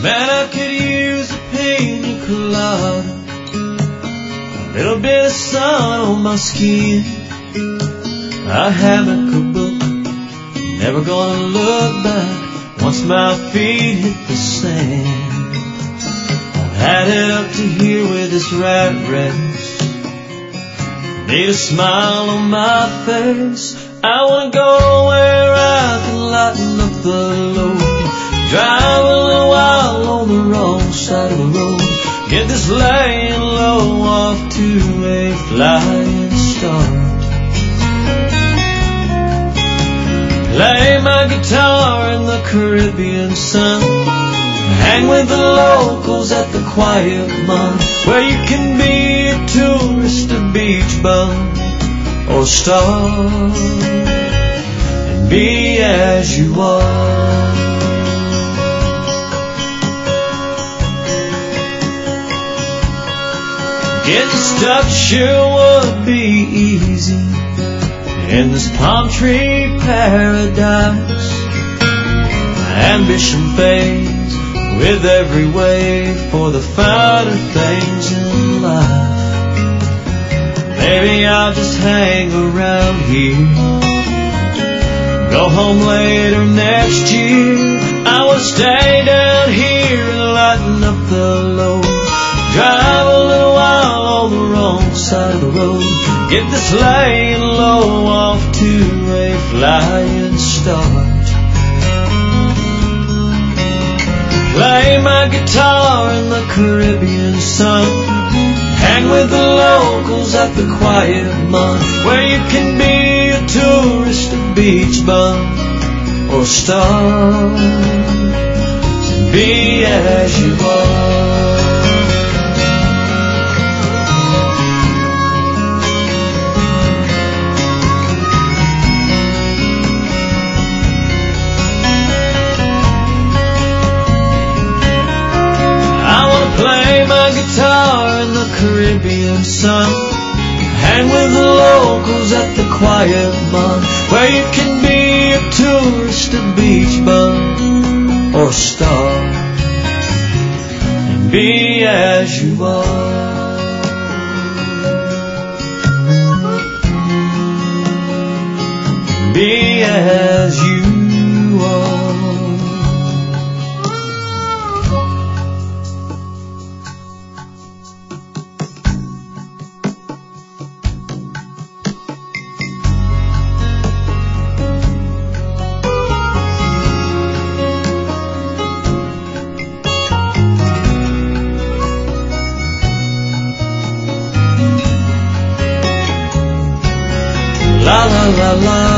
Man, I could use a pina colada, a little bit of sun on my skin, a hammock, a book, never gonna look back once my feet hit the sand. I've had it up to here with this rat race, need a smile on my face. I wanna go where I can lighten up the load, drive a little while on the wrong side of the road, get this laying low off to a flying start. Play my guitar in the Caribbean sun, hang with the locals at the Quiet Month, where you can be a tourist, a beach bum, or star and be as you are. Getting stuck sure would be easy in this palm tree paradise. Ambition fades with every wave for the finer things in life. Maybe I'll just hang around here, go home later next year. I will stay down here and lighten up the load, drive a little while on the wrong side of the road, get this laying low off to a flying start. Play my guitar in the Caribbean sun, hang with the locals at the Quiet Month, where you can be a tourist, a beach bum, or star, be as you are. Play my guitar in the Caribbean sun, hang with the locals at the Quiet Month, where you can be a tourist, a beach bum, or star, and be as you are. Be as you are. La la la la.